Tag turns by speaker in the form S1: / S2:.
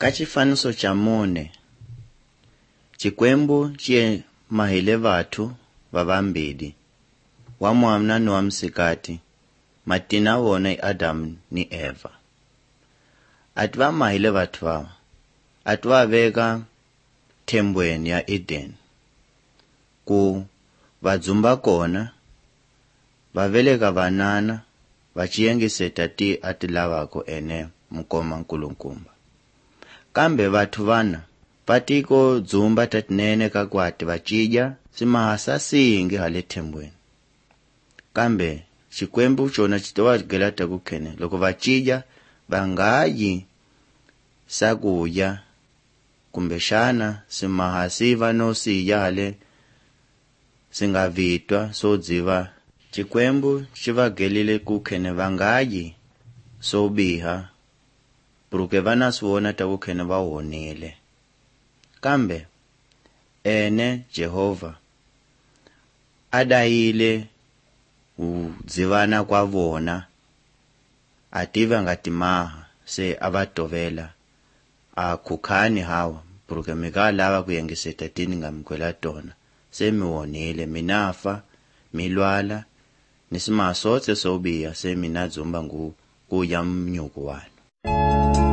S1: Ka xifaniso xa 4, Xikwembu xi mahile vathu va vambirhi, wa mwana ni wa msikati, matina wona i Adamu ni Eva. Ati va mahile vathu vava, ati va veka thembweni ya Eden, ku va dzumba kona, va veleka vanana, va ciyengiseta ti ati lavako ene mukoma nkulukumba. Kambe vathu vana va tiko dzumba tatinene ka kwati va cija simahasa singi hale thembweni. Kambe Xikwembu xona xi to va gelata ku khene loko va cija va nga yi sakuya kumbe xana simahasi va no siya hale singa vitwa so dziva. Xikwembu xi va gelile ku khene va nga yi so biha pruke vana swona ta ku khene va honile. Kambe ene Jehova adayile udzivana kwa vona, ativa nga timaha se avatovela a khukhani hawa pruke mika lava ku yengiseta tini nga mikwela tona, se mi honile, minafa milwala nisimasotse so biha se mina dzumba ngu kuya mnyuku wanu.